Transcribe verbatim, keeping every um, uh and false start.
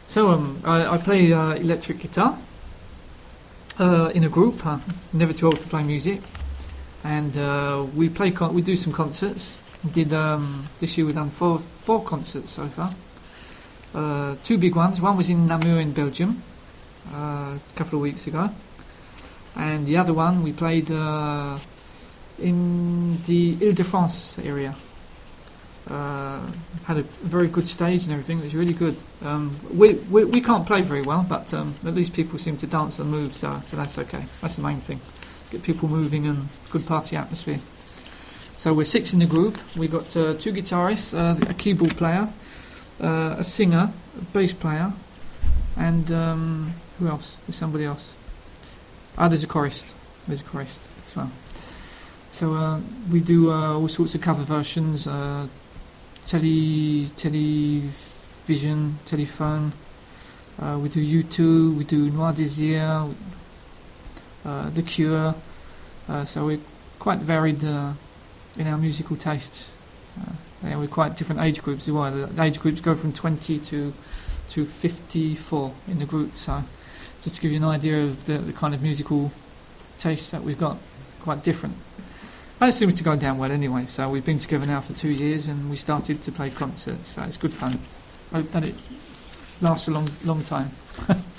So um, I, I play uh, electric guitar uh, in a group. Uh, never too old to play music, and uh, we play. Con- we do some concerts. We did um, this year. We've done four four concerts so far. Uh, two big ones. One was in Namur in Belgium uh, a couple of weeks ago, and the other one we played uh, in the Ile-de-France area. Uh, had a very good stage and everything. It was really good. Um, we, we we can't play very well, but um, at least people seem to dance and move, so so that's okay. That's the main thing. Get people moving and good party atmosphere. So we're six in the group. We've got uh, two guitarists, uh, a keyboard player, uh, a singer, a bass player, and um, who else? There's somebody else. Ah, there's a chorist. There's a chorist as well. So uh, we do uh, all sorts of cover versions. Uh, Tele, television, telephone. Uh, we do U two. We do Noir Désir, uh, The Cure. Uh, so we're quite varied uh, in our musical tastes. Uh, yeah, we're quite different age groups as well. The age groups go from twenty to to fifty-four in the group. So just to give you an idea of the, the kind of musical taste that we've got, quite different. And it seems to go down well anyway, so we've been together now for two years and we started to play concerts, so it's good fun. I hope that it lasts a long, long time.